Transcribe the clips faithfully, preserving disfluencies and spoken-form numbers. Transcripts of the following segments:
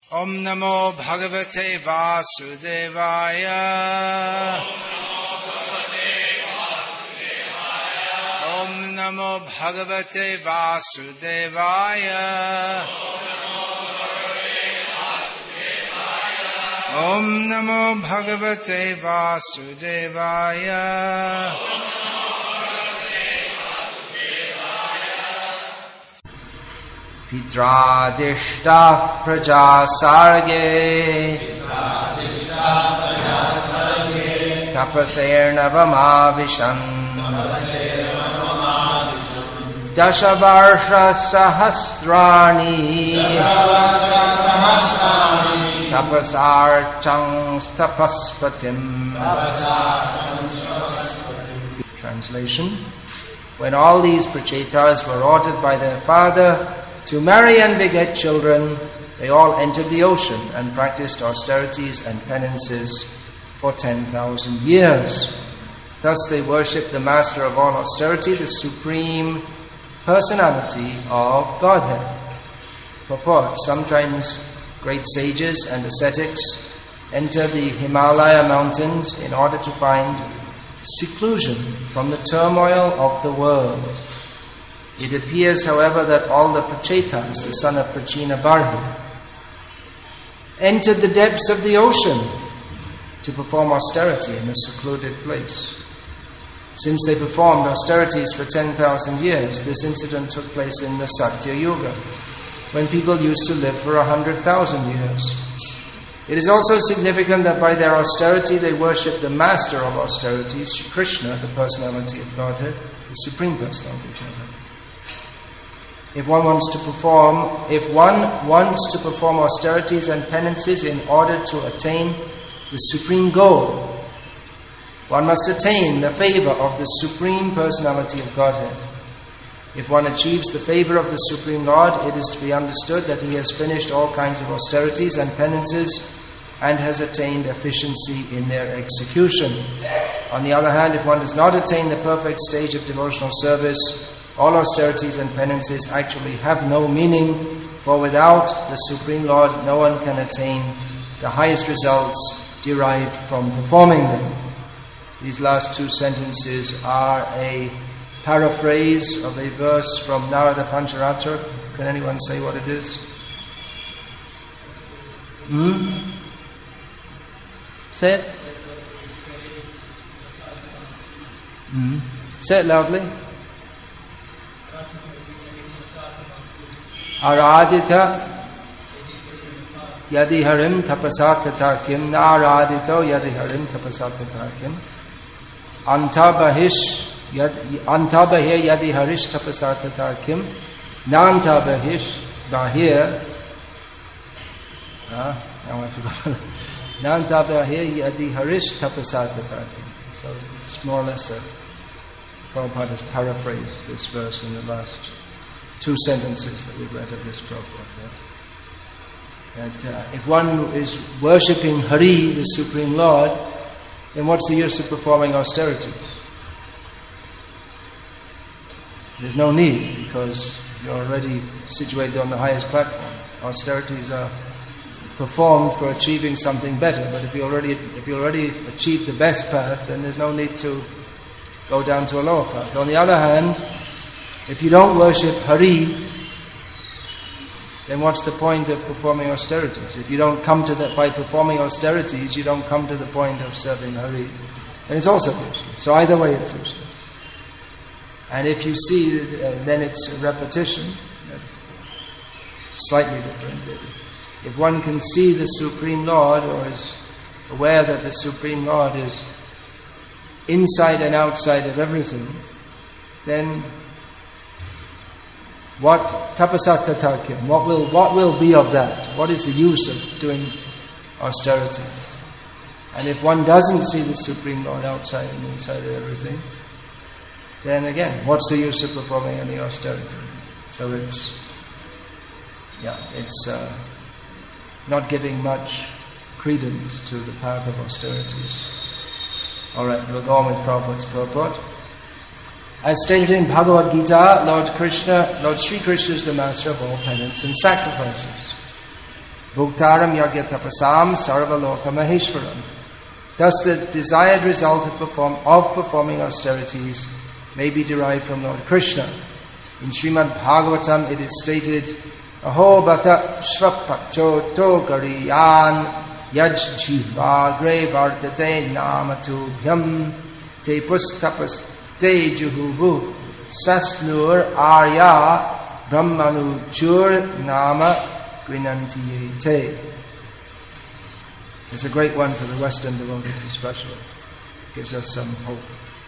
Om Namo Bhagavate Vasudevaya. Om Namo Bhagavate Vasudevaya. Om Namo Bhagavate Vasudevaya. Pitradishta praja sarge tapasairnavamavishan Dashavarsha sahasrani tapasarchang tapaspatim. Translation: when all these prachetas were ordered by their father to marry and beget children, they all entered the ocean and practiced austerities and penances for ten thousand years. Thus they worshipped the master of all austerity, the supreme personality of Godhead. Purport: sometimes great sages and ascetics enter the Himalaya mountains in order to find seclusion from the turmoil of the world. It appears, however, that all the Prachetas, the son of Prachina Barhi, entered the depths of the ocean to perform austerity in a secluded place. Since they performed austerities for ten thousand years, this incident took place in the Satya Yuga, when people used to live for one hundred thousand years. It is also significant that by their austerity they worship the master of austerities, Krishna, the personality of Godhead, the supreme personality of Godhead. If one wants to perform, if one wants to perform austerities and penances in order to attain the supreme goal, one must attain the favor of the supreme personality of Godhead. If one achieves the favor of the Supreme Lord, it is to be understood that he has finished all kinds of austerities and penances and has attained efficiency in their execution. On the other hand, if one does not attain the perfect stage of devotional service, all austerities and penances actually have no meaning, for without the Supreme Lord, no one can attain the highest results derived from performing them. These last two sentences are a paraphrase of a verse from Narada Pancharatra. Can anyone say what it is? Hmm? Say it. Hmm? Say it loudly. Aradita yadi harim tapasatata kim naradito yadi harim tapasatata kim antabahish antabahir yadi harish tapasatata kim nantabahish bahir ah now I forgot nantabahir yadi harish tapasatata kim. So it's more or less a Prabhupada has paraphrased this verse in the last two sentences that we read of this purport. That, that uh, if one is worshipping Hari, the Supreme Lord, then what's the use of performing austerities? There's no need, because you're already situated on the highest platform. Austerities are performed for achieving something better, but if you already if you already achieved the best path, then there's no need to go down to a lower path. On the other hand, if you don't worship Hari, then what's the point of performing austerities? If you don't come to that by performing austerities, you don't come to the point of serving Hari, then it's also useless. So either way, it's useless. And if you see, uh, then it's a repetition, slightly different. If one can see the Supreme Lord, or is aware that the Supreme Lord is inside and outside of everything, then what tapasatatakim? What will what will be of that? What is the use of doing austerity? And if one doesn't see the Supreme Lord outside and inside of everything, then again, what's the use of performing any austerity? So it's yeah, it's uh, not giving much credence to the path of austerities. All right, we'll go on with Prabhupada's purport. As stated in Bhagavad Gita, Lord Krishna, Lord Sri Krishna is the master of all penance and sacrifices. Bhuktaram yagya tapasam sarvaloka maheshwaram. Thus the desired result of, perform, of performing austerities may be derived from Lord Krishna. In Srimad Bhagavatam it is stated, Aho bata shvapakcho to gariyan yaj jivagre vardate namatubhyam te pustapas te juhuvu sasnur arya brahmanujur nama grinantiyete. It's a great one for the Western devotees especially. It gives us some hope.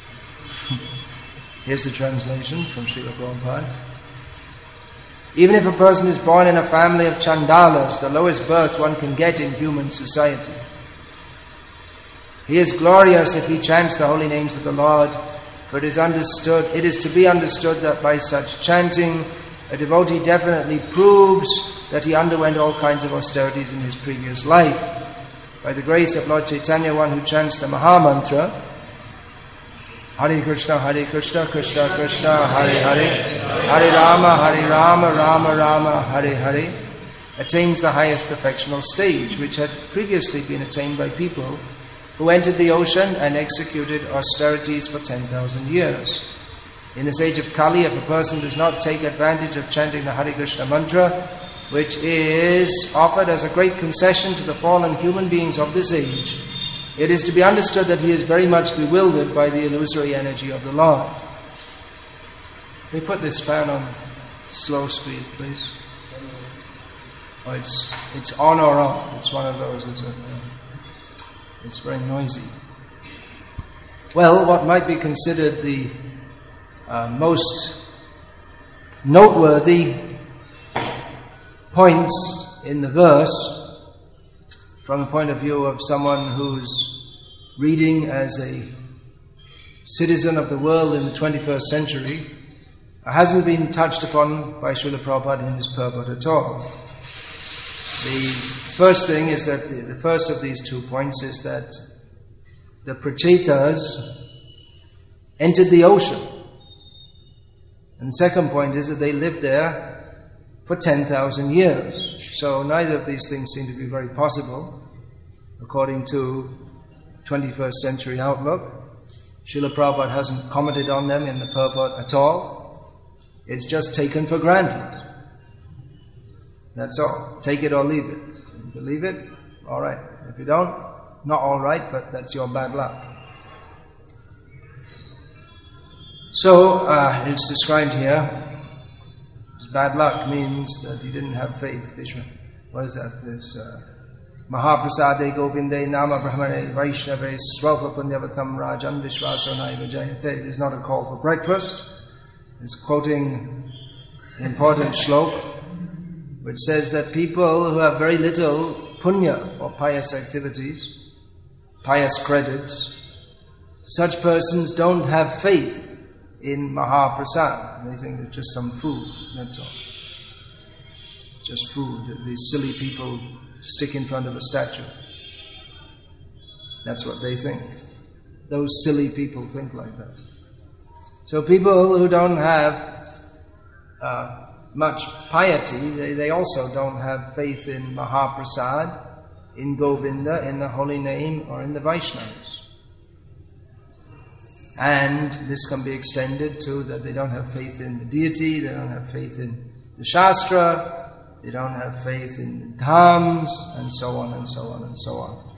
Here's the translation from Srila Prabhupada. Even if a person is born in a family of chandalas, the lowest birth one can get in human society, he is glorious if he chants the holy names of the Lord, for it is understood, it is to be understood that by such chanting, a devotee definitely proves that he underwent all kinds of austerities in his previous life. By the grace of Lord Chaitanya, one who chants the Maha Mantra, Hare Krishna, Hare Krishna, Krishna Krishna, Hare Hare, Hare Rama, Hare Rama, Rama Rama, Hare Hare, attains the highest perfectional stage, which had previously been attained by people who entered the ocean and executed austerities for ten thousand years. In this age of Kali, if a person does not take advantage of chanting the Hare Krishna mantra, which is offered as a great concession to the fallen human beings of this age, it is to be understood that he is very much bewildered by the illusory energy of the Lord. Can we put this fan on slow speed, please? Oh, it's it's on or off. It's one of those. It's, a, it's very noisy. Well, what might be considered the uh, most noteworthy points in the verse, from the point of view of someone who's reading as a citizen of the world in the twenty-first century, hasn't been touched upon by Srila Prabhupada in his purport at all. The first thing is that, the, the first of these two points is that the Prachetas entered the ocean. And the second point is that they lived there for ten thousand years. So neither of these things seem to be very possible, according to twenty-first century outlook. Srila Prabhupada hasn't commented on them in the purport at all. It's just taken for granted. That's all. Take it or leave it. If you believe it, all right. If you don't, not all right, but that's your bad luck. So, uh, it's described here. Bad luck means that he didn't have faith. What is that? This uh, Mahaprasade Govinde Nama Brahmane Vaishnave Swalpa Punyavatam Rajan Vishvaso Naiva Jayate. It is not a call for breakfast. It's quoting an important shlok which says that people who have very little punya or pious activities, pious credits, such persons don't have faith in Mahaprasad. They think it's just some food, that's all. Just food that these silly people stick in front of a statue. That's what they think. Those silly people think like that. So people who don't have uh, much piety, they, they also don't have faith in Mahaprasad, in Govinda, in the holy name, or in the Vaishnavas. And this can be extended to that they don't have faith in the deity, they don't have faith in the Shastra, they don't have faith in the Dhams, and so on and so on and so on.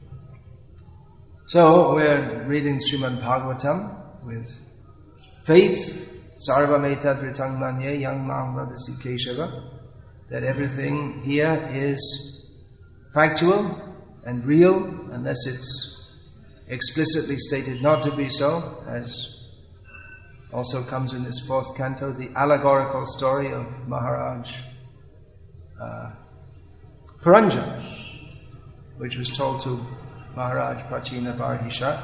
So we're reading Srimad Bhagavatam with faith, Sarva Metad Ritang Manye Yang Mam Radhasi Keshava, that everything here is factual and real, unless it's explicitly stated not to be so, as also comes in this fourth canto, the allegorical story of Maharaj uh, Puranjan, which was told to Maharaj Prachina Barhisha.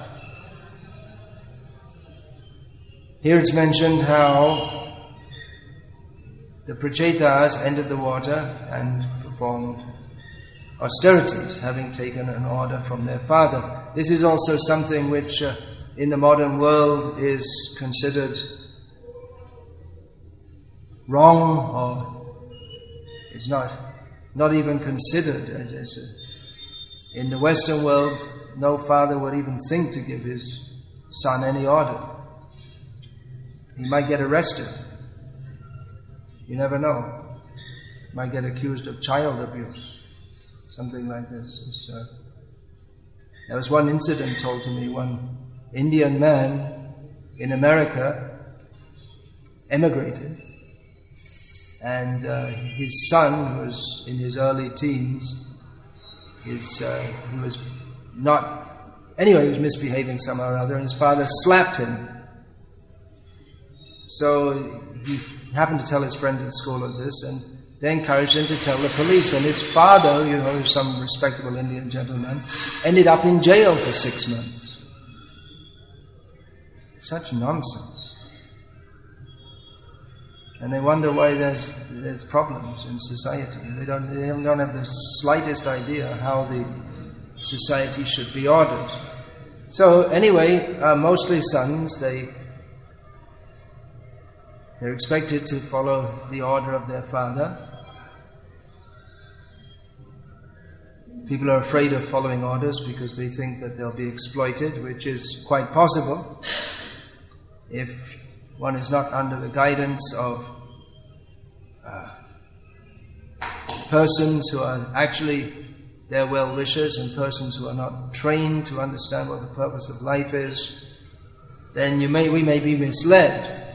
Here it's mentioned how the Prachetas entered the water and performed austerities, having taken an order from their father. This is also something which uh, in the modern world is considered wrong, or is not not even considered. As I said. In the Western world, no father would even think to give his son any order. He might get arrested. You never know. He might get accused of child abuse. Something like this. It's, uh, there was one incident told to me. One Indian man in America emigrated, and uh, his son, who was in his early teens, his, uh, he was not, anyway, he was misbehaving somehow or other, and his father slapped him. So he happened to tell his friends at school of this, and they encouraged him to tell the police. And his father, you know, some respectable Indian gentleman, ended up in jail for six months. Such nonsense. And they wonder why there's there's problems in society. They don't they don't have the slightest idea how the society should be ordered. So anyway, uh, mostly sons, they they're expected to follow the order of their father. People are afraid of following orders because they think that they'll be exploited, which is quite possible if one is not under the guidance of uh, persons who are actually their well-wishers and persons who are not trained to understand what the purpose of life is. Then you may we may be misled.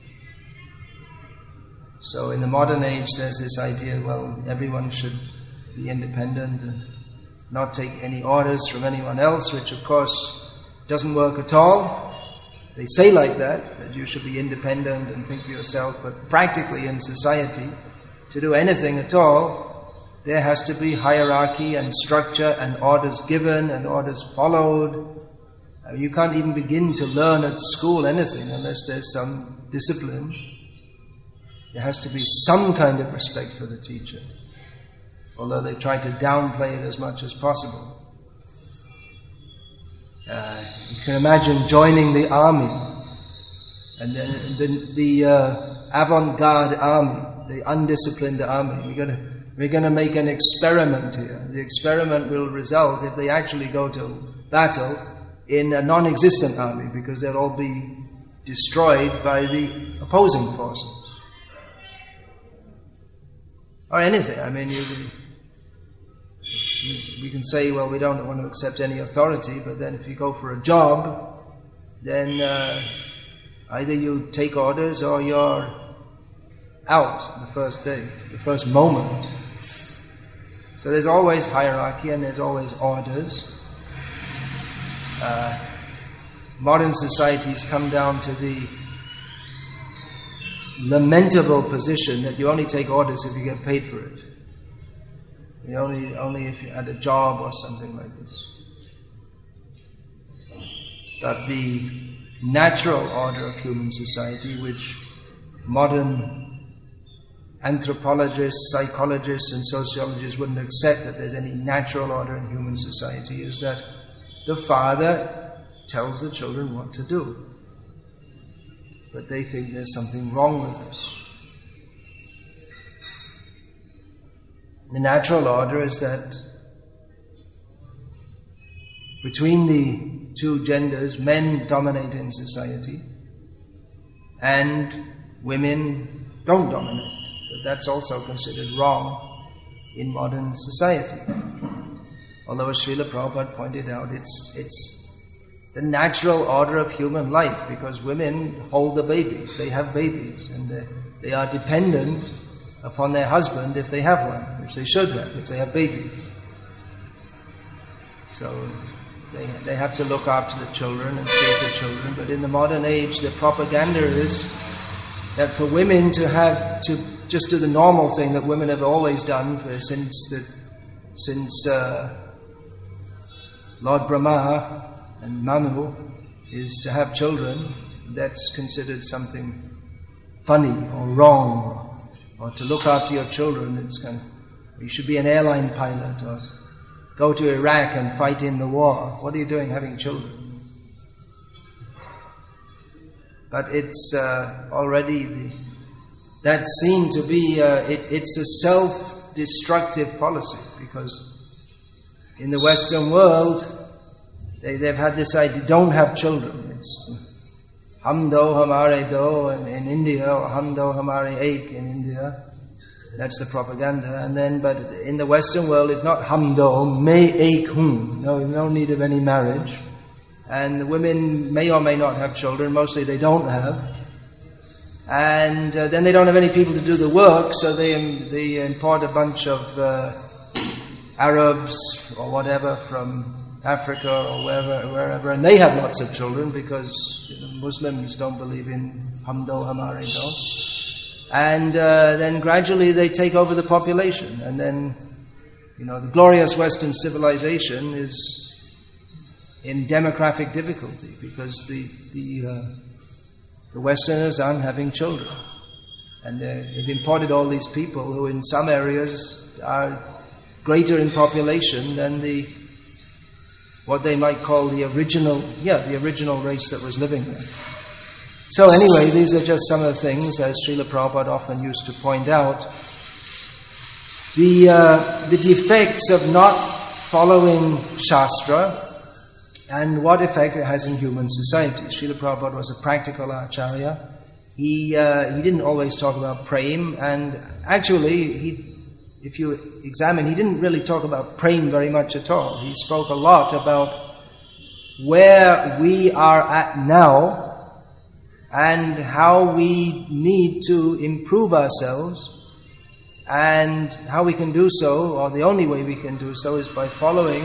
So in the modern age, there's this idea, well, everyone should be independent and not take any orders from anyone else, which of course doesn't work at all. They say like that, that you should be independent and think for yourself, but practically in society, to do anything at all, there has to be hierarchy and structure and orders given and orders followed. I mean, you can't even begin to learn at school anything unless there's some discipline. There has to be some kind of respect for the teacher, although they try to downplay it as much as possible. Uh, you can imagine joining the army, and then the, the uh, avant-garde army, the undisciplined army. We're going to we're going to make an experiment here. The experiment will result, if they actually go to battle, in a non-existent army, because they'll all be destroyed by the opposing forces. Or anything. I mean, you, you, we can say, well, we don't want to accept any authority, but then if you go for a job, then uh, either you take orders or you're out the first day, the first moment. So there's always hierarchy and there's always orders. Uh, modern societies come down to the lamentable position that you only take orders if you get paid for it. You only, only if you had a job or something like this. But the natural order of human society, which modern anthropologists, psychologists and sociologists wouldn't accept that there's any natural order in human society, is that the father tells the children what to do. But they think there's something wrong with this. The natural order is that between the two genders, men dominate in society and women don't dominate. But that's also considered wrong in modern society. Although, as Srila Prabhupada pointed out, it's it's the natural order of human life, because women hold the babies, they have babies, and they, they are dependent upon their husband if they have one, which they should have, if they have babies. So they they have to look after the children and save the children. But in the modern age, the propaganda is that for women to have to just do the normal thing that women have always done for, since the since uh, Lord Brahma and Manu, is to have children. That's considered something funny or wrong, or to look after your children. It's kind of, you should be an airline pilot or go to Iraq and fight in the war. What are you doing having children? But it's uh, already the, that seemed to be uh, it, it's a self destructive policy, because in the Western world, they, they've had this idea, don't have children. It's hum do hamare do in, in India, or hum do hamare ek in India. That's the propaganda. And then, but in the Western world, it's not hum do, me ek hum. No, no need of any marriage. And the women may or may not have children. Mostly they don't have. And uh, then they don't have any people to do the work, so they um, they import a bunch of uh, Arabs or whatever from Africa or wherever, wherever, and they have lots of children because you know, Muslims don't believe in hamdo hamare do. And uh, then gradually they take over the population, and then you know the glorious Western civilization is in demographic difficulty because the the uh, the Westerners aren't having children, and they've imported all these people who, in some areas, are greater in population than the what they might call the original, yeah, the original race that was living there. So anyway, these are just some of the things, as Srila Prabhupada often used to point out. The uh, the defects of not following Shastra and what effect it has in human society. Srila Prabhupada was a practical acharya. He uh, he didn't always talk about prem, and actually, he, if you examine, he didn't really talk about prem very much at all. He spoke a lot about where we are at now and how we need to improve ourselves, and how we can do so, or the only way we can do so, is by following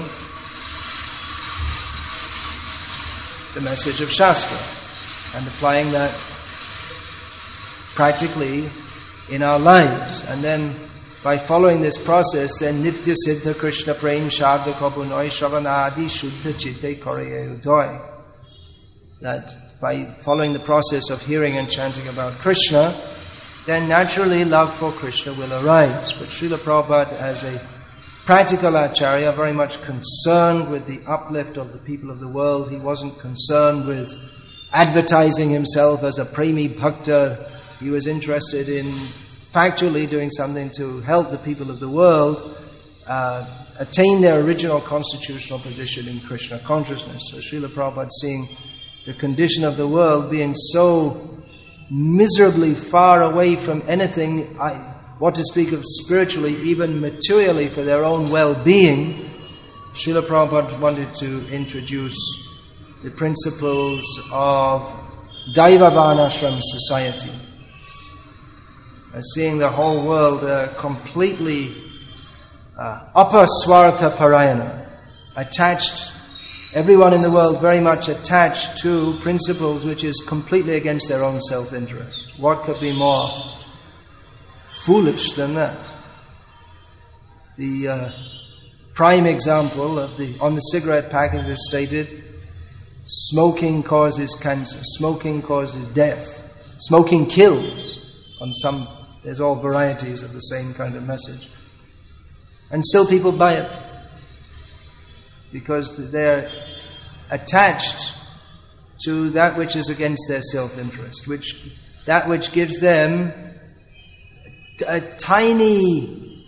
the message of Shastra and applying that practically in our lives. And then by following this process, then Nitya Siddha Krishna Prem Shabda Kabunoi Shravanadi Shuddha Chitte Koreye Udoy. That by following the process of hearing and chanting about Krishna, then naturally love for Krishna will arise. But Srila Prabhupada, as a practical acharya, very much concerned with the uplift of the people of the world. He wasn't concerned with advertising himself as a premi bhakta. He was interested in factually doing something to help the people of the world uh, attain their original constitutional position in Krishna consciousness. So Srila Prabhupada, seeing the condition of the world being so miserably far away from anything, I, what to speak of spiritually, even materially for their own well-being, Srila Prabhupada wanted to introduce the principles of Daiva Varnashram society. Uh, seeing the whole world uh, completely uh, apaswartha parayana, attached, everyone in the world very much attached to principles which is completely against their own self-interest. What could be more foolish than that? The uh, prime example of the on the cigarette package is stated, smoking causes cancer, smoking causes death, smoking kills. On some, there's all varieties of the same kind of message. And still people buy it because they're attached to that which is against their self-interest, which that which gives them a tiny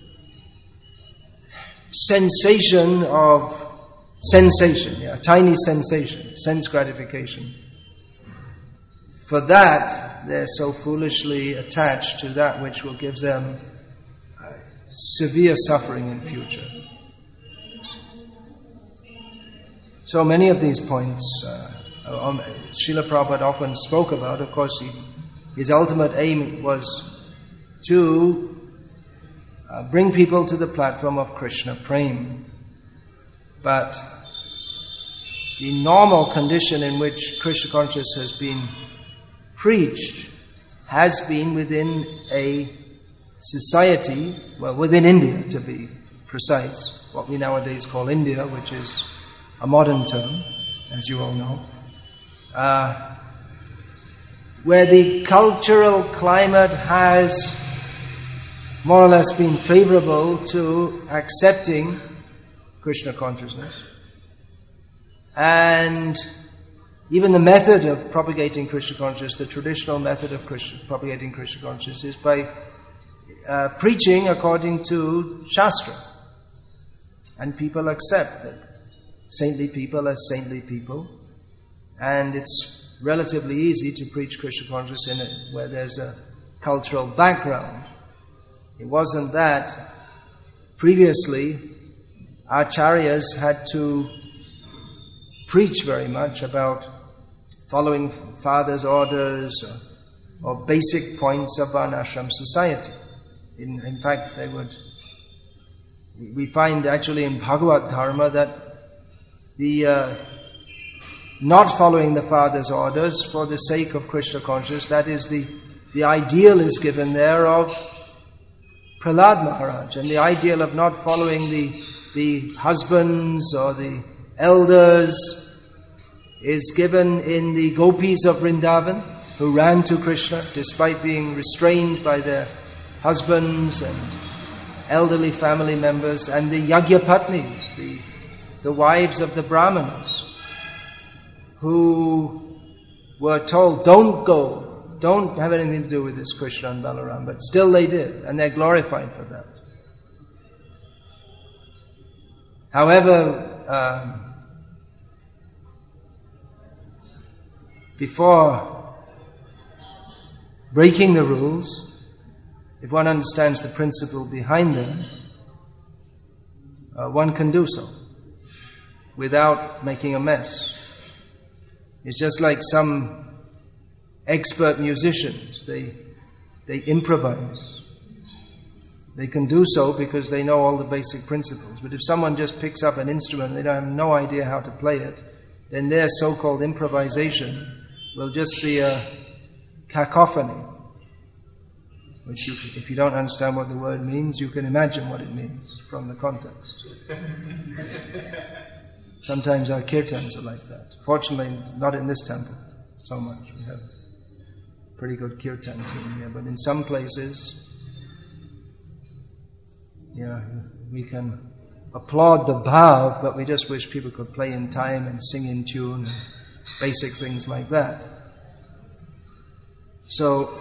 sensation of sensation, yeah, a tiny sensation, sense gratification. For that, they're so foolishly attached to that which will give them uh, severe suffering in future. So many of these points, uh, um, Srila Prabhupada often spoke about. Of course, he, his ultimate aim was to uh, bring people to the platform of Krishna Prem. But the normal condition in which Krishna consciousness has been preached has been within a society, well, within India to be precise, what we nowadays call India, which is a modern term, as you all know, uh, where the cultural climate has more or less been favorable to accepting Krishna consciousness. And even the method of propagating Krishna consciousness, the traditional method of Krishna, propagating Krishna consciousness, is by uh, preaching according to Shastra. And people accept that saintly people are saintly people. And it's relatively easy to preach Krishna consciousness in it where there's a cultural background. It wasn't that. Previously, acharyas had to preach very much about following father's orders or, or basic points of varnashram society. In, in fact, they would. We find actually in Bhagavad Dharma that the uh, not following the father's orders for the sake of Krishna consciousness, that is the the ideal is given there of Prahlad Maharaj, and the ideal of not following the the husbands or the elders is given in the gopis of Vrindavan, who ran to Krishna despite being restrained by their husbands and elderly family members, and the Yagyapatnis, the, the wives of the Brahmanas, who were told, don't go, don't have anything to do with this Krishna and Balaram, but still they did, and they're glorified for that. However, um, before breaking the rules, if one understands the principle behind them, uh, one can do so without making a mess. It's just like some expert musicians. They they improvise. They can do so because they know all the basic principles. But if someone just picks up an instrument and they don't have no idea how to play it, then their so-called improvisation will just be a cacophony. Which, you, if you don't understand what the word means, you can imagine what it means from the context. Sometimes our kirtans are like that. Fortunately, not in this temple so much. We have a pretty good kirtan team here. But in some places, yeah, we can applaud the bhav, but we just wish people could play in time and sing in tune and basic things like that. So,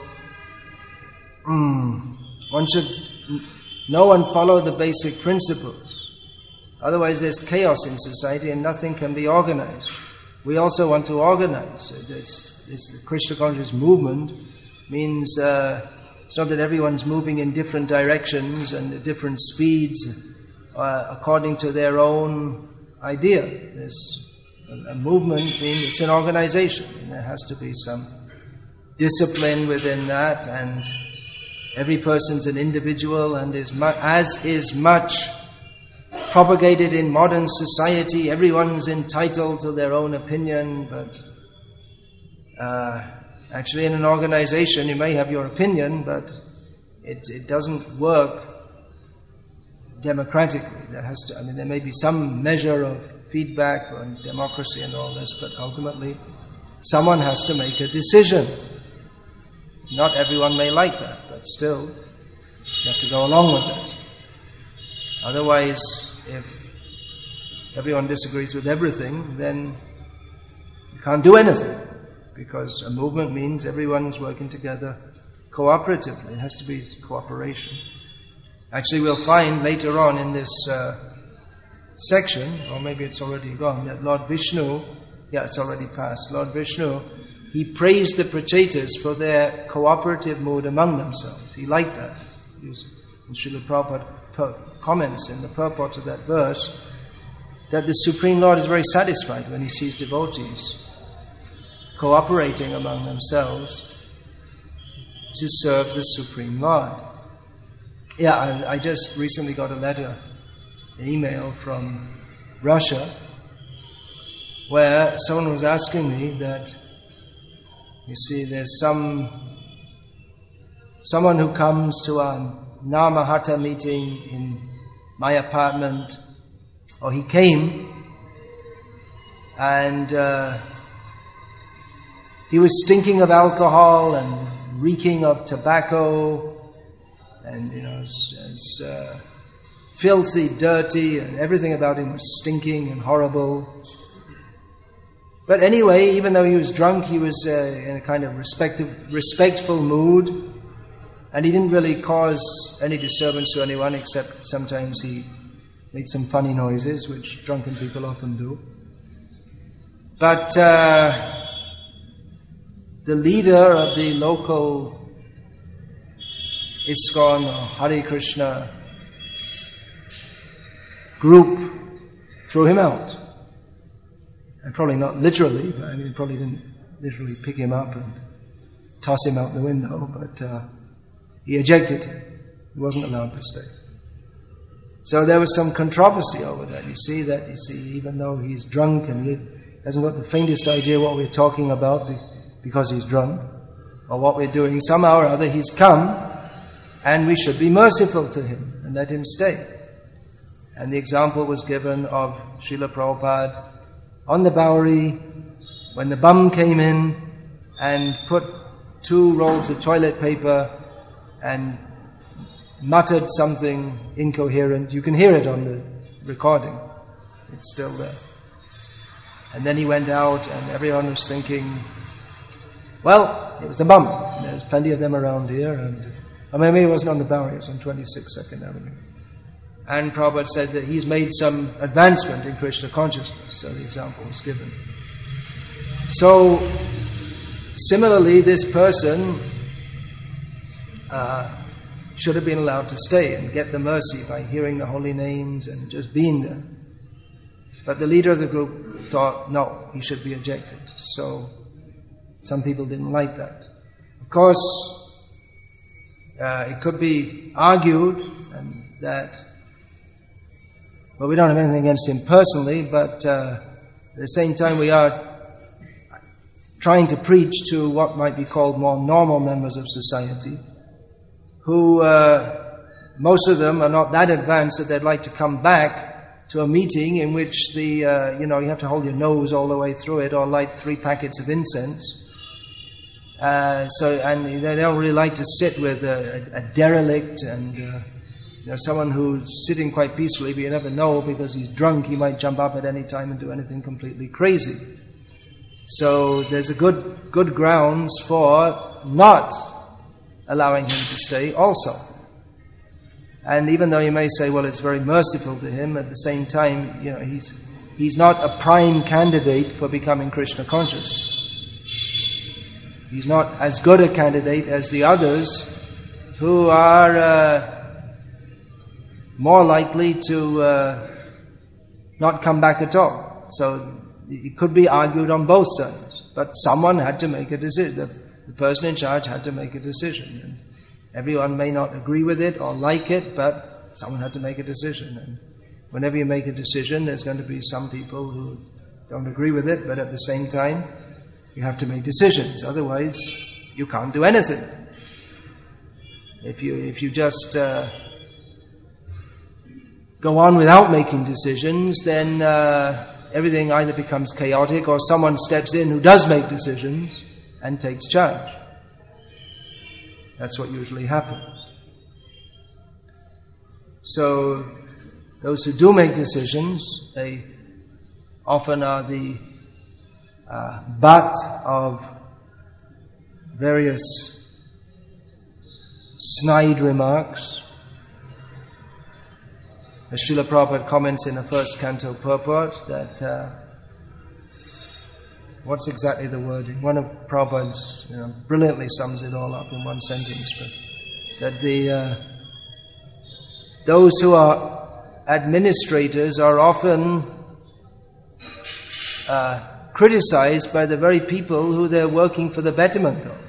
mm, one should know and follow the basic principles. Otherwise there's chaos in society and nothing can be organized. We also want to organize. This, this Krishna conscious movement means uh, it's not that everyone's moving in different directions and at different speeds uh, according to their own idea. There's a, a movement, means it's an organization, and there has to be some discipline within that, and every person's an individual, and is mu- as is much propagated in modern society. Everyone's entitled to their own opinion, but uh, actually in an organization you may have your opinion, but it, it doesn't work democratically. There has to, I mean, there may be some measure of feedback on democracy and all this, but ultimately someone has to make a decision. Not everyone may like that, but still you have to go along with it. Otherwise, if everyone disagrees with everything, then you can't do anything, because a movement means everyone's working together cooperatively. It has to be cooperation. Actually, we'll find later on in this uh, section, or maybe it's already gone, that Lord Vishnu, yeah, it's already passed, Lord Vishnu, he praised the Prachetas for their cooperative mood among themselves. He liked that. And Srila Prabhupada per- comments in the purport of that verse that the Supreme Lord is very satisfied when he sees devotees cooperating among themselves to serve the Supreme Lord. Yeah, I, I just recently got a letter, an email from Russia, where someone was asking me that, you see, there's some someone who comes to a Namahata meeting in my apartment, or he came, and uh, he was stinking of alcohol and reeking of tobacco, and you know, as, as uh, filthy, dirty, and everything about him was stinking and horrible. But anyway, even though he was drunk, he was uh, in a kind of respectful mood. And he didn't really cause any disturbance to anyone, except sometimes he made some funny noises, which drunken people often do. But uh, the leader of the local ISKCON or Hare Krishna group threw him out. And probably not literally, but I mean, probably didn't literally pick him up and toss him out the window, but uh, he ejected him. He wasn't allowed to stay. So there was some controversy over that. You see that, you see, even though he's drunk and he hasn't got the faintest idea what we're talking about because he's drunk, or what we're doing, somehow or other he's come, and we should be merciful to him and let him stay. And the example was given of Srila Prabhupada on the Bowery when the bum came in and put two rolls of toilet paper and muttered something incoherent. You can hear it on the recording. It's still there. And then he went out and everyone was thinking, well, it was a bum. There's plenty of them around here. And or maybe it wasn't on the Bowery, it was on twenty-sixth Second Avenue. And Prabhupada said that he's made some advancement in Krishna consciousness. So the example was given. So, similarly, this person uh, should have been allowed to stay and get the mercy by hearing the holy names and just being there. But the leader of the group thought, no, he should be ejected. So, some people didn't like that. Of course, uh, it could be argued and that, well, we don't have anything against him personally, but uh, at the same time we are trying to preach to what might be called more normal members of society, who, uh, most of them are not that advanced that they'd like to come back to a meeting in which the, uh, you know, you have to hold your nose all the way through it or light three packets of incense. Uh, so, and they don't really like to sit with a, a, a derelict and, uh, you know, someone who's sitting quite peacefully, but you never know because he's drunk, he might jump up at any time and do anything completely crazy. So there's a good, good grounds for not allowing him to stay also. And even though you may say, well, it's very merciful to him, at the same time, you know, he's, he's not a prime candidate for becoming Krishna conscious. He's not as good a candidate as the others who are uh, more likely to uh, not come back at all. So it could be argued on both sides. But someone had to make a decision. The, the person in charge had to make a decision. And everyone may not agree with it or like it, but someone had to make a decision. And whenever you make a decision, there's going to be some people who don't agree with it, but at the same time, you have to make decisions. Otherwise, you can't do anything. If you if you just uh, go on without making decisions, then uh, everything either becomes chaotic or someone steps in who does make decisions and takes charge. That's what usually happens. So, those who do make decisions, they often are the uh, butt of various snide remarks. As Srila Prabhupada comments in the first canto purport that, uh, what's exactly the wording? One of Prabhupada's, you know, brilliantly sums it all up in one sentence, but that the, uh, those who are administrators are often uh, criticized by the very people who they're working for the betterment of.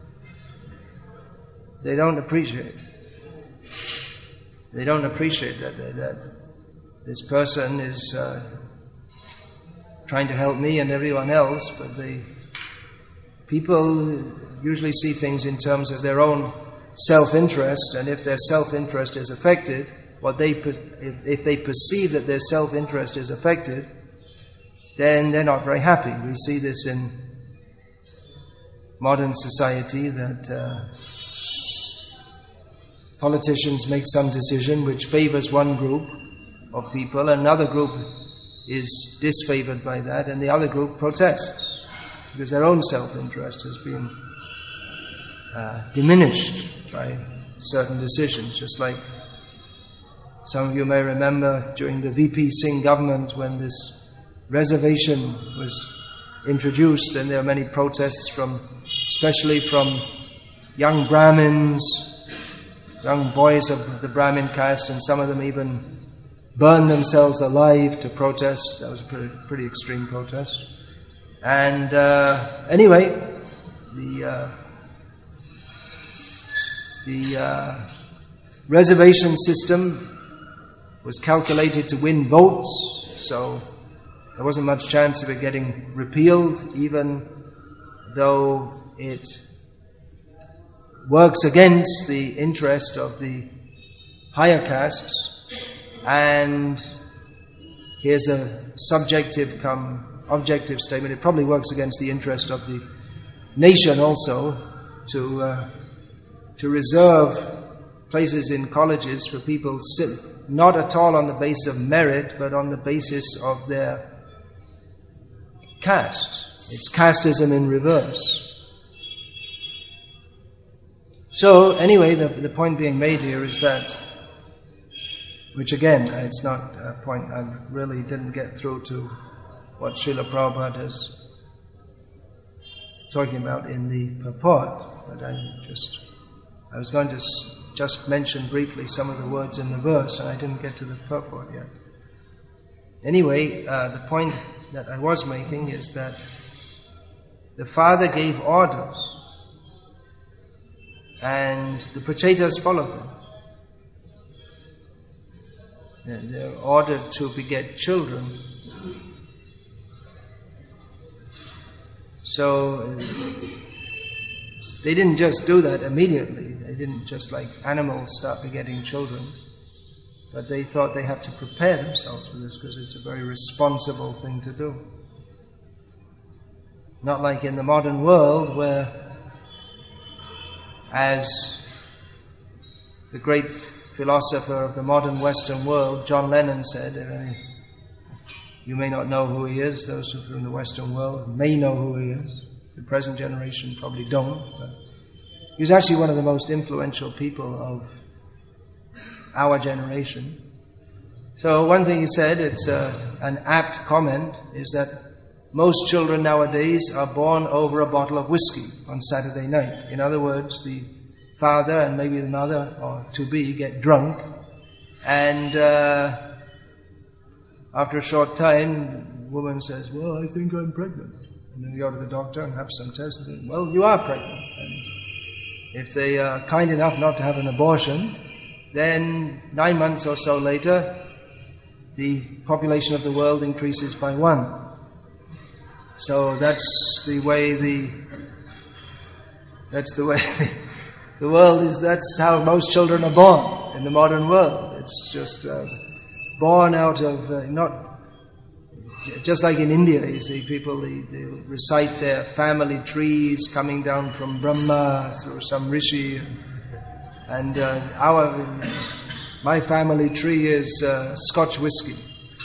They don't appreciate. They don't appreciate that that, that this person is uh, trying to help me and everyone else, but the people usually see things in terms of their own self-interest, and if their self-interest is affected, what they if, if they perceive that their self-interest is affected, then they're not very happy. We see this in modern society that uh, politicians make some decision which favors one group of people, another group is disfavored by that, and the other group protests because their own self-interest has been uh, diminished by certain decisions, just like some of you may remember during the V P Singh government when this reservation was introduced, and there were many protests from, especially from young Brahmins, young boys of the Brahmin caste, and some of them even burned themselves alive to protest. That was a pretty, pretty extreme protest. And uh, anyway, the uh, the uh, reservation system was calculated to win votes, so there wasn't much chance of it getting repealed, even though it works against the interest of the higher castes. And here's a subjective come objective statement. It probably works against the interest of the nation also to uh, to reserve places in colleges for people sit, not at all on the basis of merit, but on the basis of their caste. It's casteism in reverse. So anyway, the, the point being made here is that, which again, it's not a point I really didn't get through to what Srila Prabhupada is talking about in the purport, but I just, I was going to s- just mention briefly some of the words in the verse, and I didn't get to the purport yet. Anyway, uh, the point that I was making is that the Father gave orders, and the Prachetas followed them. They're ordered to beget children. So they didn't just do that immediately. They didn't just like animals start begetting children. But they thought they had to prepare themselves for this because it's a very responsible thing to do. Not like in the modern world where, as the great philosopher of the modern Western world, John Lennon, said, uh, you may not know who he is, those who are in the Western world may know who he is. The present generation probably don't, but he was actually one of the most influential people of our generation. So one thing he said, it's uh, an apt comment, is that most children nowadays are born over a bottle of whiskey on Saturday night. In other words, the father and maybe the mother, or to-be, get drunk, and uh, after a short time, the woman says, well, I think I'm pregnant. And then you go to the doctor and have some tests, and say, well, you are pregnant. And if they are kind enough not to have an abortion, then nine months or so later, the population of the world increases by one. So that's the way the that's the way the world is. That's how most children are born in the modern world. It's just uh, born out of uh, not just like in India. You see, people they, they recite their family trees coming down from Brahma through some rishi, and uh, our my family tree is uh, Scotch whiskey.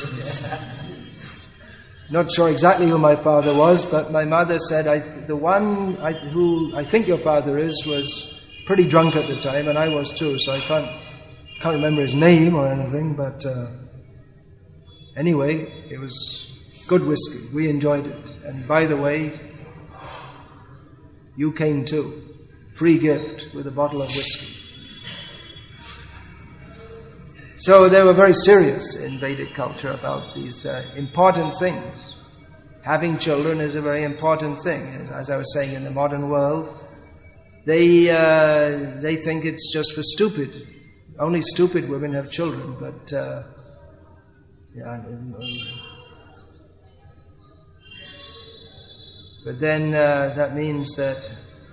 Not sure exactly who my father was, but my mother said, I, the one I, who I think your father is was pretty drunk at the time, and I was too, so I can't can't remember his name or anything, but uh, anyway, it was good whiskey. We enjoyed it. And by the way, you came too. Free gift with a bottle of whiskey. So they were very serious in Vedic culture about these uh, important things. Having children is a very important thing. As I was saying, in the modern world, they uh, they think it's just for stupid. Only stupid women have children, but uh, yeah. But then uh, that means that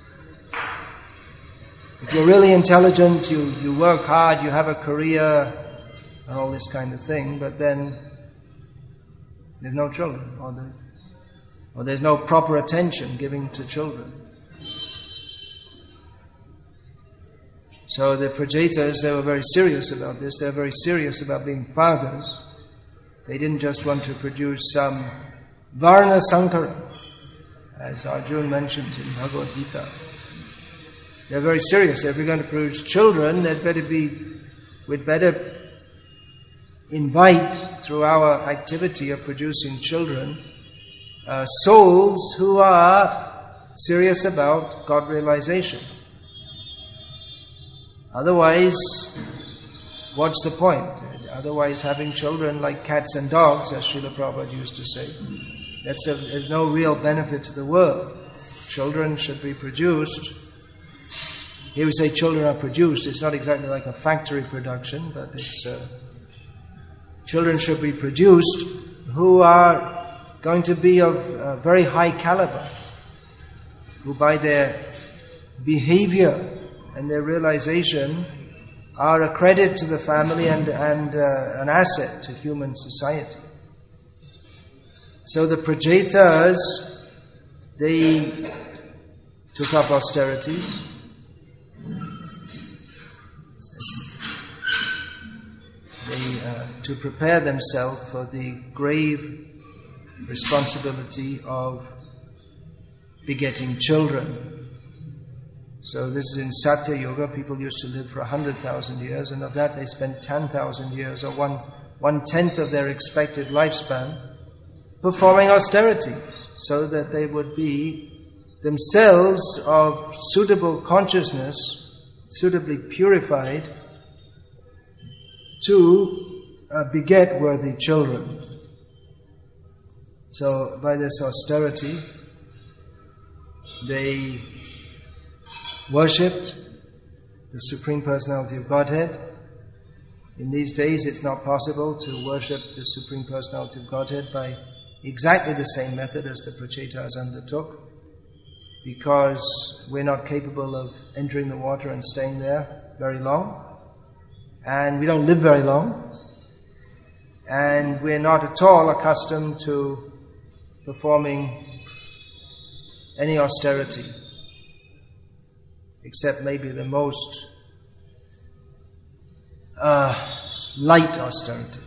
if you're really intelligent, you, you work hard, you have a career, and all this kind of thing, but then there's no children, or, the, or there's no proper attention given to children. So the Prachetas, they were very serious about this. They were very serious about being fathers. They didn't just want to produce some Varna Sankara, as Arjuna mentions in Bhagavad Gita. they're very serious. If we're going to produce children, they'd better be, we'd better invite, through our activity of producing children, uh, souls who are serious about God realization. Otherwise, what's the point? Otherwise, having children like cats and dogs, as Srila Prabhupada used to say, that's a, there's no real benefit to the world. Children should be produced. Here we say children are produced. It's not exactly like a factory production, but it's uh, children should be produced who are going to be of uh, very high caliber, who by their behavior and their realization are a credit to the family and, and uh, an asset to human society. So the Prajetas, they took up austerities. They, uh, to prepare themselves for the grave responsibility of begetting children. So this is in Satya Yuga. People used to live for a hundred thousand years, and of that they spent ten thousand years, or one one tenth of their expected lifespan, performing austerities, so that they would be themselves of suitable consciousness, suitably purified, to uh, beget worthy children. So by this austerity, they worshipped the Supreme Personality of Godhead. In these days, it's not possible to worship the Supreme Personality of Godhead by exactly the same method as the Prachetas undertook, because we're not capable of entering the water and staying there very long, and we don't live very long, and we're not at all accustomed to performing any austerity, except maybe the most uh, light austerity.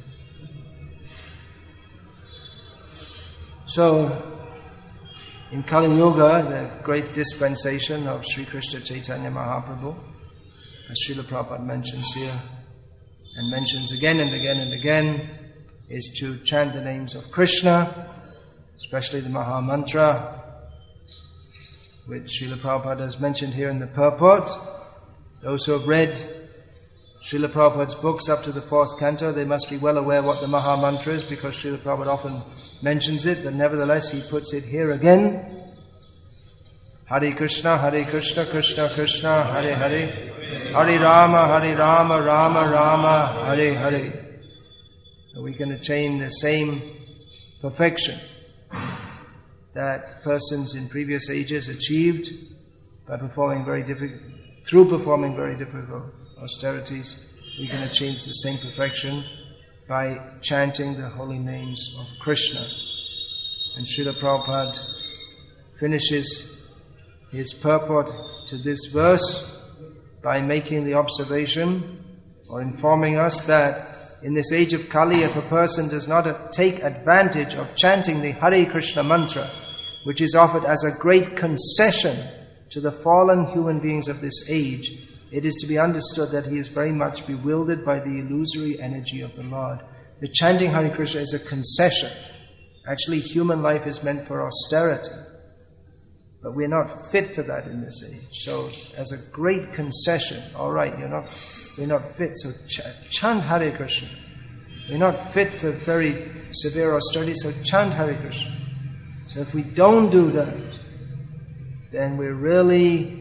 So, in Kali Yuga, the great dispensation of Sri Krishna Chaitanya Mahaprabhu, as Srila Prabhupada mentions here, and mentions again and again and again, is to chant the names of Krishna, especially the Maha Mantra, which Srila Prabhupada has mentioned here in the purport. Those who have read Srila Prabhupada's books up to the fourth canto, they must be well aware what the Maha Mantra is, because Srila Prabhupada often mentions it, but nevertheless he puts it here again. Hare Krishna, Hare Krishna, Krishna Krishna, Hare Hare, Hare Rama, Hare Rama, Rama Rama, Hare Hare. So we can attain the same perfection that persons in previous ages achieved by performing very difficult, through performing very difficult austerities. We can achieve the same perfection by chanting the holy names of Krishna. And Srila Prabhupada finishes his purport to this verse by making the observation or informing us that in this age of Kali, if a person does not take advantage of chanting the Hare Krishna mantra, which is offered as a great concession to the fallen human beings of this age, it is to be understood that he is very much bewildered by the illusory energy of the Lord. The chanting Hare Krishna is a concession. Actually, human life is meant for austerity, but we're not fit for that in this age. So, as a great concession, all right, you're not, we're not fit, so ch- chant Hare Krishna. We're not fit for very severe austerity, so chant Hare Krishna. So if we don't do that, then we're really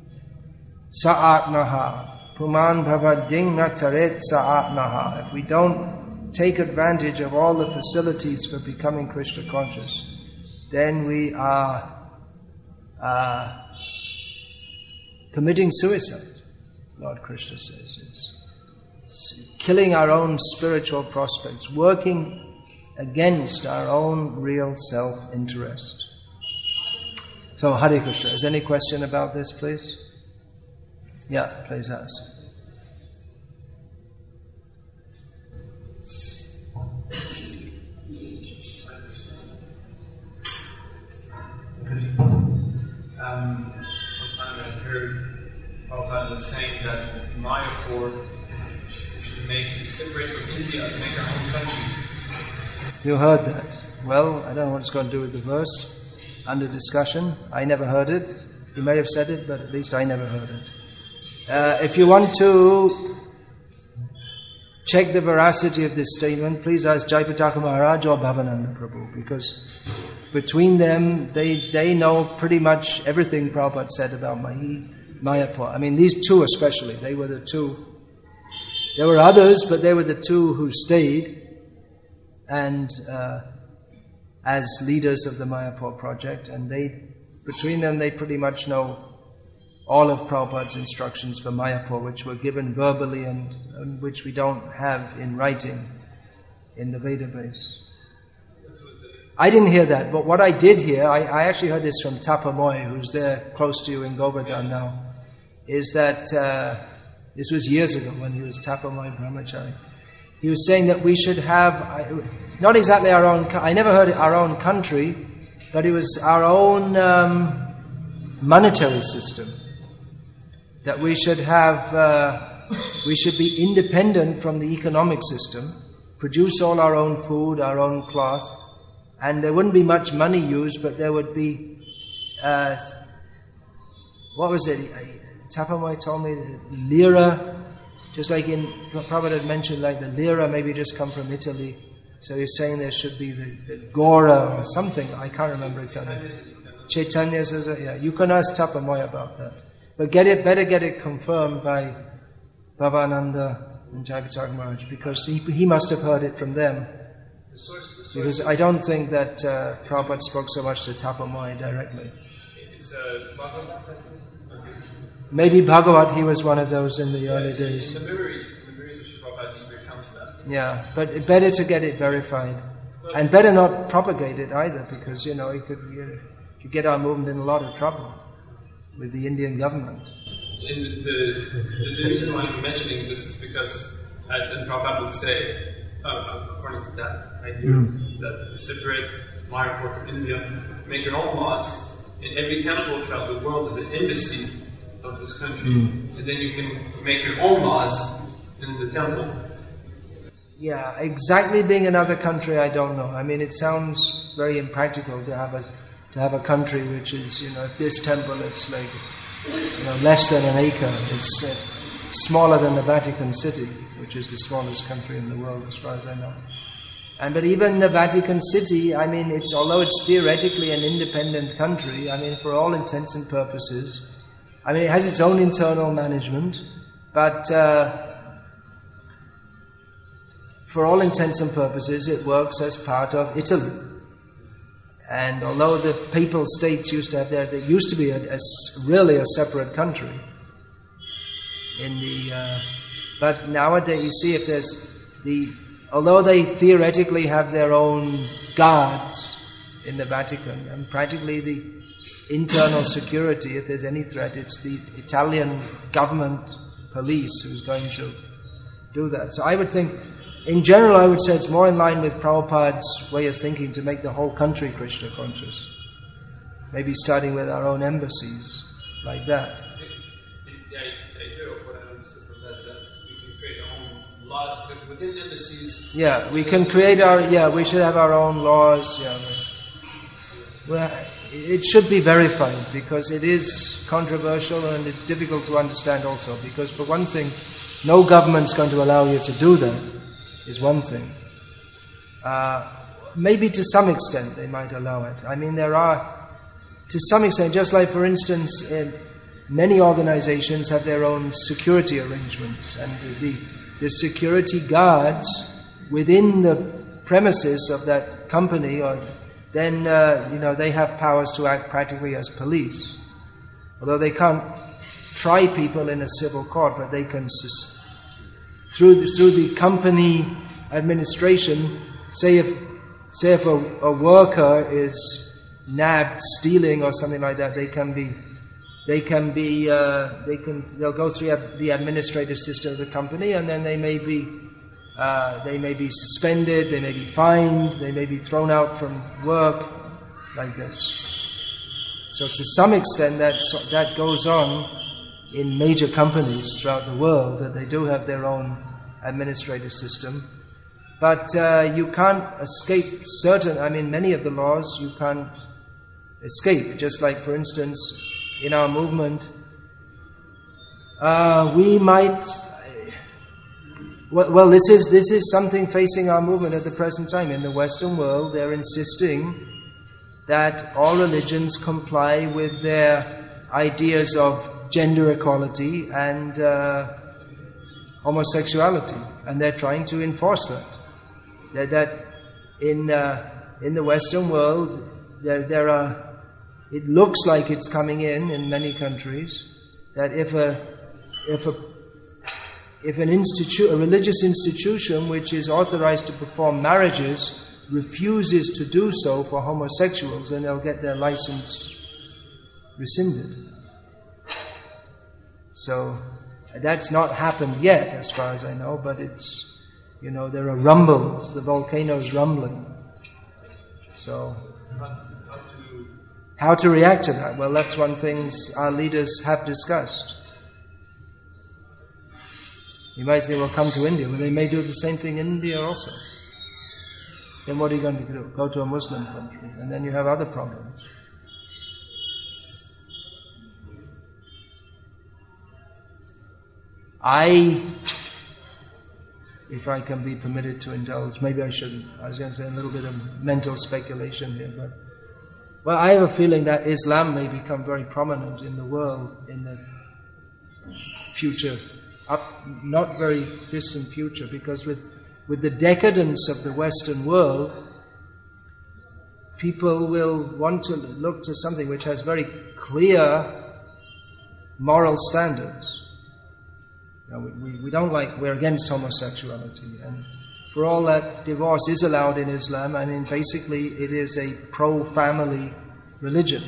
sa'atmaha. Puman bhavading nataret sa'atmaha. If we don't take advantage of all the facilities for becoming Krishna conscious, then we are uh, committing suicide, Lord Krishna says. It's killing our own spiritual prospects, working against our own real self-interest. So, Hare Krishna. Is there any question about this, please? Yeah, please ask. Um, one time I heard Prabhupada is saying that Mayapur should make separate from India and make our own country. You heard that. Well, I don't know what it's going to do with the verse. Under discussion. I never heard it. He may have said it, but at least I never heard it. Uh, if you want to check the veracity of this statement, please ask Jayapataka Maharaj or Bhavananda Prabhu, because between them, they they know pretty much everything Prabhupada said about Mahi, Mayapur. I mean, these two especially, they were the two. There were others, but they were the two who stayed and uh, as leaders of the Mayapur project, and they, between them, they pretty much know all of Prabhupada's instructions for Mayapur, which were given verbally and, and which we don't have in writing in the Veda base. I didn't hear that, but what I did hear, I, I actually heard this from Tapamoy, who's there close to you in Govardhan now, is that, uh, this was years ago when he was Tapamoy Brahmachari. He was saying that we should have, not exactly our own, I never heard it, our own country, but it was our own um, monetary system. That we should have, uh, we should be independent from the economic system, produce all our own food, our own cloth, and there wouldn't be much money used, but there would be, uh, what was it? Tapamoy told me lira, just like in, Prabhupada had mentioned, like the lira maybe just come from Italy. So he's saying there should be the, the gora or something, I can't remember exactly. Chaitanya says, yeah, you can ask Tapamoy about that. But get it, better get it confirmed by Bhavananda and Jayapataka Maharaj, because he, he must have heard it from them. The source, the source because I don't think that uh, Prabhupada spoke so much to Tapamoy directly. It's a Bhagavat. Maybe Bhagavat, he was one of those in the yeah, early days. In the memories, in the memories of Sri Prabhupada, he recounts that. Yeah, but better to get it verified. So, and better not propagate it either, because, you know, it could, you could get our movement in a lot of trouble with the Indian government. And the, the, the reason why I'm mentioning this is because uh, then Prabhupada would say, uh, according to that idea, mm. that you separate Mayapur from India, make your own laws, and every temple throughout the world is an embassy of this country, mm. and then you can make your own laws in the temple. Yeah, exactly being another country, I don't know. I mean, it sounds very impractical to have a to have a country which is, you know, if this temple, it's like, you know, less than an acre. It's uh, smaller than the Vatican City, which is the smallest country in the world, as far as I know. And but even the Vatican City, I mean, it's although it's theoretically an independent country, I mean, for all intents and purposes, I mean, it has its own internal management, but uh, for all intents and purposes, it works as part of Italy. And although the papal states used to have their, there used to be a, a really a separate country. In the, uh, but nowadays you see if there's the, although they theoretically have their own guards in the Vatican, and practically the internal security, if there's any threat, it's the Italian government police who's going to do that. So I would think, in general, I would say it's more in line with Prabhupada's way of thinking to make the whole country Krishna conscious. Maybe starting with our own embassies, like that. The idea of what I understood from that is that we can create our own law, because within embassies... Yeah, we can create our, yeah, we should have our own laws, yeah. Well, it should be verified, because it is controversial and it's difficult to understand also, because for one thing, no government's going to allow you to do that. Is one thing. Uh, maybe to some extent they might allow it. I mean, there are, to some extent, just like, for instance, in many organizations have their own security arrangements, and the, the security guards within the premises of that company, or then, uh, you know, they have powers to act practically as police. Although they can't try people in a civil court, but they can sus- Through the, through the company administration, say if say if a, a worker is nabbed stealing or something like that, they can be they can be uh, they can they'll go through the administrative system of the company, and then they may be uh, they may be suspended, they may be fined, they may be thrown out from work, like this. So to some extent that that goes on. in major companies throughout the world that they do have their own administrative system. But uh, you can't escape certain, I mean, many of the laws you can't escape. Just like, for instance, in our movement, uh, we might, well, well, this is this is something facing our movement at the present time. In the Western world, they're insisting that all religions comply with their ideas of gender equality and uh, homosexuality, and they're trying to enforce that. That, that in uh, in the Western world, there there are. It looks like it's coming in in many countries that if a if a if an institute, a religious institution which is authorized to perform marriages, refuses to do so for homosexuals, then they'll get their license rescinded. So that's not happened yet, as far as I know, but it's, you know, there are rumbles, the volcano's rumbling. So how to react to that? Well, that's one thing our leaders have discussed. You might say, well, come to India. Well, they may do the same thing in India also. Then what are you going to do? Go to a Muslim country, and then you have other problems. I, if I can be permitted to indulge, maybe I shouldn't. I was going to say a little bit of mental speculation here, but well, I have a feeling that Islam may become very prominent in the world in the future, up not very distant future, because with with the decadence of the Western world, people will want to look to something which has very clear moral standards. You know, we, we don't like, we're against homosexuality, and for all that, divorce is allowed in Islam. I mean, basically it is a pro-family religion.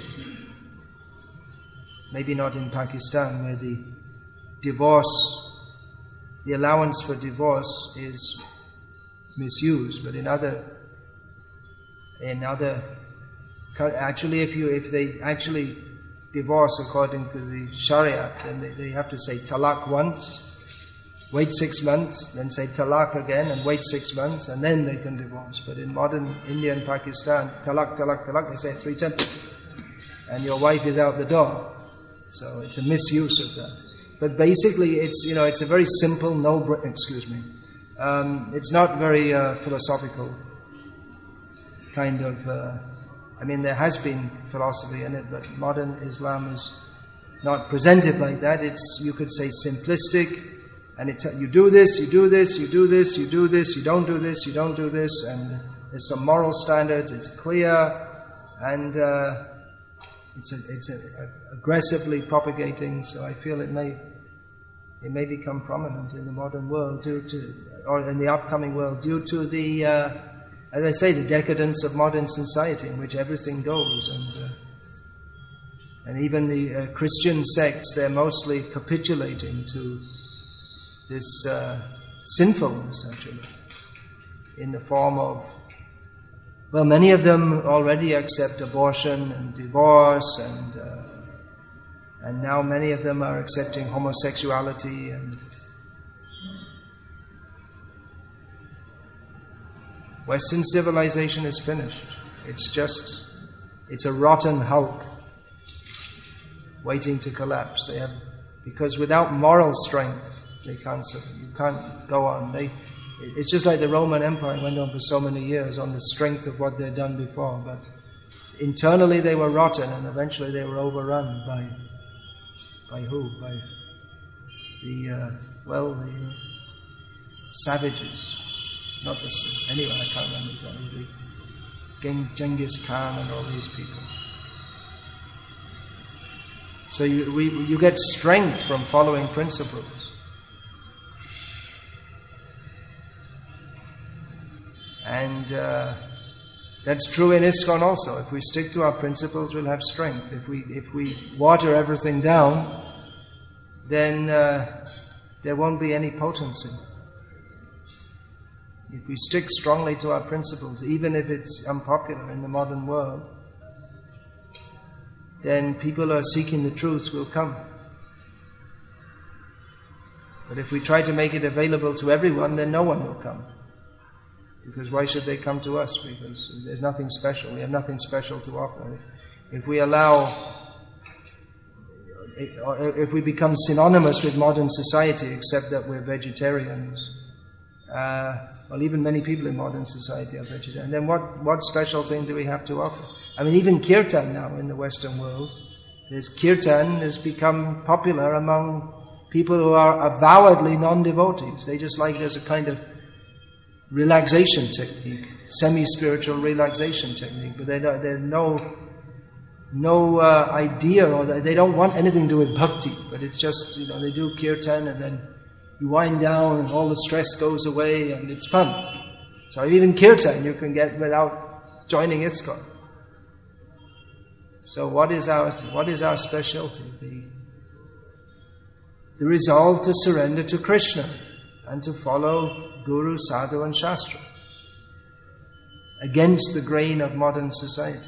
Maybe not in Pakistan, where the divorce, the allowance for divorce is misused, but in other, in other, actually if you, if they actually divorce according to the Sharia, then they, they have to say talaq once, wait six months, then say talaq again and wait six months, and then they can divorce. But in modern India and Pakistan, talaq, talaq, talaq, they say it three times, and your wife is out the door. So it's a misuse of that. But basically, it's, you know, it's a very simple, no, excuse me, um, it's not very uh, philosophical kind of. Uh, I mean, there has been philosophy in it, but modern Islam is not presented like that. It's, you could say, simplistic, and it's, you do this, you do this, you do this, you do this, you don't do this, you don't do this, and there's some moral standards. It's clear, and uh, it's a, it's a, a aggressively propagating. So I feel it may it may become prominent in the modern world due to, or in the upcoming world, due to the. Uh, As I say, the decadence of modern society in which everything goes, and uh, and even the uh, Christian sects, they're mostly capitulating to this uh, sinfulness, actually, in the form of, well, many of them already accept abortion and divorce, and uh, and now many of them are accepting homosexuality and. Western civilization is finished. It's just, it's a rotten hulk waiting to collapse. They have, because without moral strength, they can't, you can't go on. They, it's just like the Roman Empire went on for so many years on the strength of what they'd done before. But internally they were rotten, and eventually they were overrun by, by who? By the, uh, well, the uh, savages. Not this, anyway, I can't remember exactly. Geng, Genghis Khan and all these people. So you, we, you get strength from following principles. And uh, that's true in ISKCON also. If we stick to our principles, we'll have strength. If we if we water everything down, then uh, there won't be any potency. If we stick strongly to our principles, even if it's unpopular in the modern world, then people who are seeking the truth will come. But if we try to make it available to everyone, then no one will come. Because why should they come to us? Because there's nothing special. We have nothing special to offer. If we allow, if we become synonymous with modern society, except that we're vegetarians, uh, well, even many people in modern society are vegetarian, then what, what special thing do we have to offer? I mean, even kirtan now in the Western world, there's kirtan has become popular among people who are avowedly non-devotees. They just like it as a kind of relaxation technique, semi-spiritual relaxation technique, but they don't, there's no no uh, idea, or they don't want anything to do with bhakti, but it's just, you know, they do kirtan and then you wind down and all the stress goes away and it's fun. So even kirtan you can get without joining ISKCON. So what is our what is our specialty? The, the resolve to surrender to Krishna and to follow Guru, Sadhu and Shastra against the grain of modern society.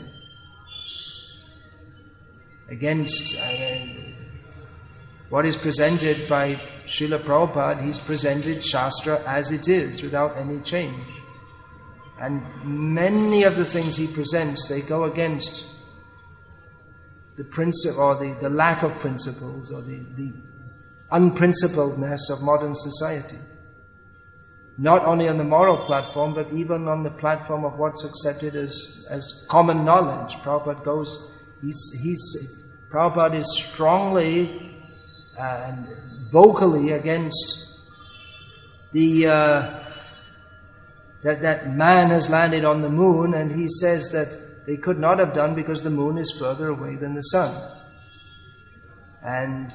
Against uh, what is presented by Srila Prabhupada, he's presented Shastra as it is, without any change. And many of the things he presents, they go against the principle, or the, the lack of principles, or the, the unprincipledness of modern society. Not only on the moral platform, but even on the platform of what's accepted as, as common knowledge. Prabhupada goes, he's, he's, Prabhupada is strongly uh, and vocally against the, uh, that, that man has landed on the moon, and he says that they could not have done because the moon is further away than the sun. And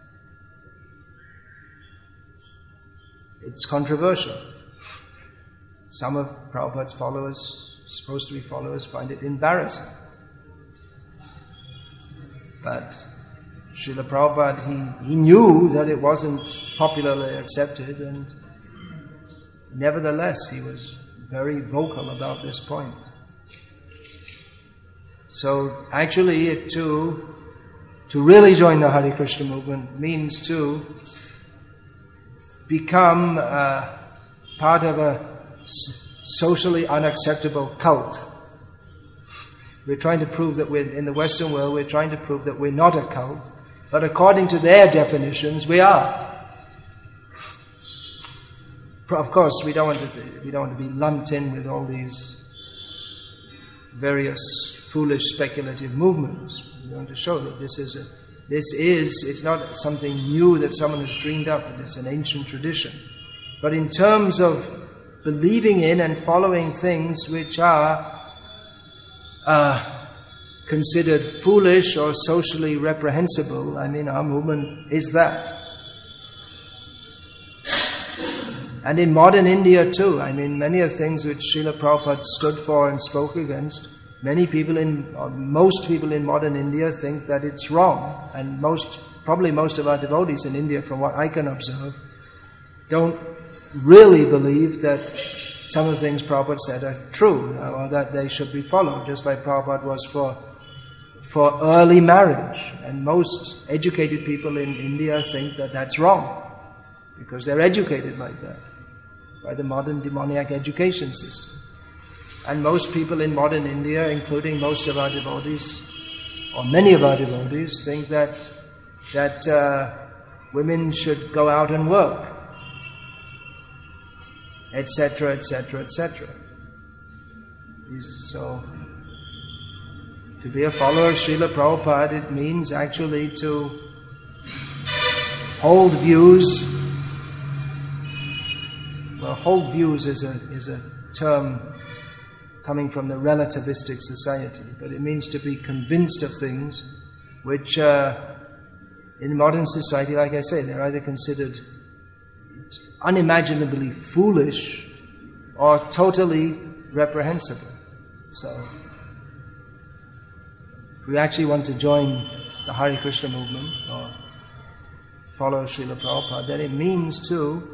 it's controversial. Some of Prabhupada's followers, supposed to be followers, find it embarrassing. But Srila Prabhupada, he, he knew that it wasn't popularly accepted, and nevertheless he was very vocal about this point. So actually it too, to really join the Hare Krishna movement means to become uh, part of a socially unacceptable cult. We're trying to prove that we're, in the Western world, we're trying to prove that we're not a cult, but according to their definitions, we are. Of course, we don't want to, we don't want to be lumped in with all these various foolish speculative movements. We want to show that this is a, this is, it's not something new that someone has dreamed up, it's an ancient tradition. But in terms of believing in and following things which are uh, considered foolish or socially reprehensible, I mean, our movement is that. And in modern India too, I mean, many of the things which Srila Prabhupada stood for and spoke against, many people in, or most people in modern India think that it's wrong. And most, probably most of our devotees in India, from what I can observe, don't really believe that some of the things Prabhupada said are true, or that they should be followed, just like Prabhupada was for for early marriage. And most educated people in India think that that's wrong, because they're educated like that, by the modern demoniac education system. And most people in modern India, including most of our devotees, or many of our devotees, think that that uh, women should go out and work, et cetera, et cetera, et cetera. So, to be a follower of Srila Prabhupada, it means actually to hold views. Well, hold views is a is a term coming from the relativistic society, but it means to be convinced of things which, uh, in modern society, like I say, they're either considered unimaginably foolish or totally reprehensible. So, if we actually want to join the Hare Krishna movement or follow Srila Prabhupada, then it means to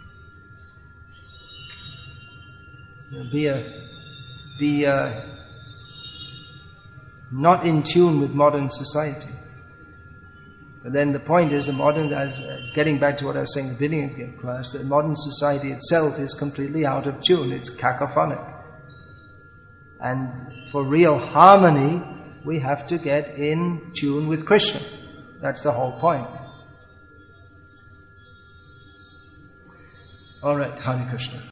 you know, be a be uh, not in tune with modern society. But then the point is, the modern, as, uh, getting back to what I was saying at the beginning of class, that modern society itself is completely out of tune. It's cacophonic. And for real harmony, we have to get in tune with Krishna. That's the whole point. All right, Hare Krishna.